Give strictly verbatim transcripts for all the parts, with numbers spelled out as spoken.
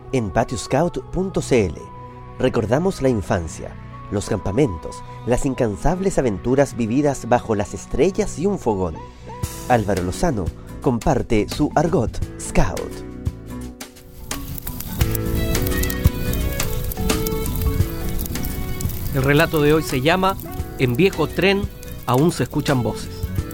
En patio scout punto c l recordamos la infancia, los campamentos, las incansables aventuras vividas bajo las estrellas y un fogón. Álvaro Lozano comparte su argot scout. El relato de hoy se llama En viejo tren aún se escuchan voces.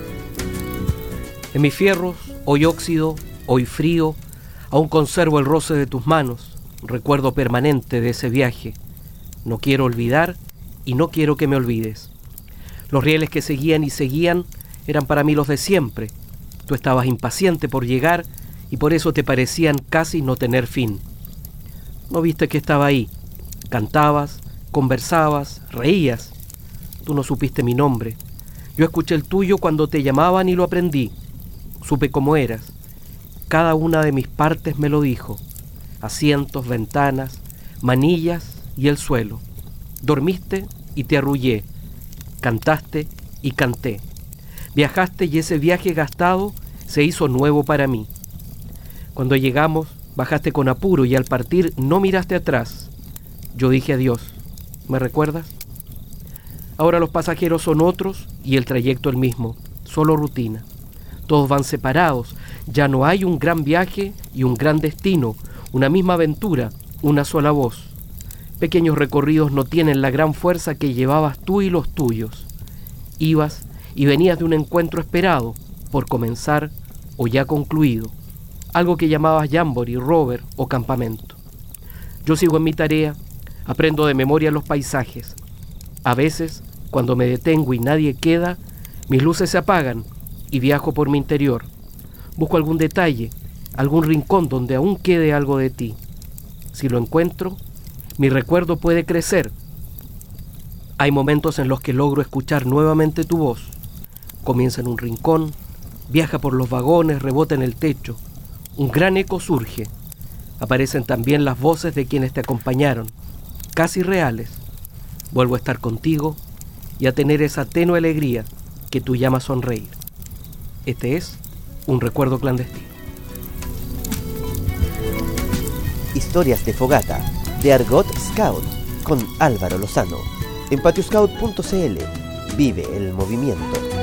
En mis fierros, hoy óxido, hoy frío, aún conservo el roce de tus manos, recuerdo permanente de ese viaje. No quiero olvidar y no quiero que me olvides. Los rieles que seguían y seguían eran para mí los de siempre. Tú estabas impaciente por llegar y por eso te parecían casi no tener fin. No viste que estaba ahí. Cantabas, conversabas, reías. Tú no supiste mi nombre. Yo escuché el tuyo cuando te llamaban y lo aprendí. Supe cómo eras. Cada una de mis partes me lo dijo. Asientos, ventanas, manillas y el suelo. Dormiste y te arrullé. Cantaste y canté. Viajaste y ese viaje gastado se hizo nuevo para mí. Cuando llegamos, bajaste con apuro y al partir no miraste atrás. Yo dije adiós. ¿Me recuerdas? Ahora los pasajeros son otros y el trayecto el mismo, solo rutina. Todos van separados, ya no hay un gran viaje y un gran destino, una misma aventura, una sola voz. Pequeños recorridos no tienen la gran fuerza que llevabas tú y los tuyos. Ibas y venías de un encuentro esperado, por comenzar o ya concluido, algo que llamabas jamboree, rover o campamento. Yo sigo en mi tarea, aprendo de memoria los paisajes. A veces, cuando me detengo y nadie queda, mis luces se apagan y viajo por mi interior. Busco algún detalle, algún rincón donde aún quede algo de ti. Si lo encuentro, mi recuerdo puede crecer. Hay momentos en los que logro escuchar nuevamente tu voz. Comienza en un rincón, viaja por los vagones, rebota en el techo. Un gran eco surge. Aparecen también las voces de quienes te acompañaron, casi reales. Vuelvo a estar contigo y a tener esa tenue alegría que tú llamas sonreír. Este es un recuerdo clandestino. Historias de fogata de Argot Scout con Álvaro Lozano. En patio scout punto c l vive el movimiento.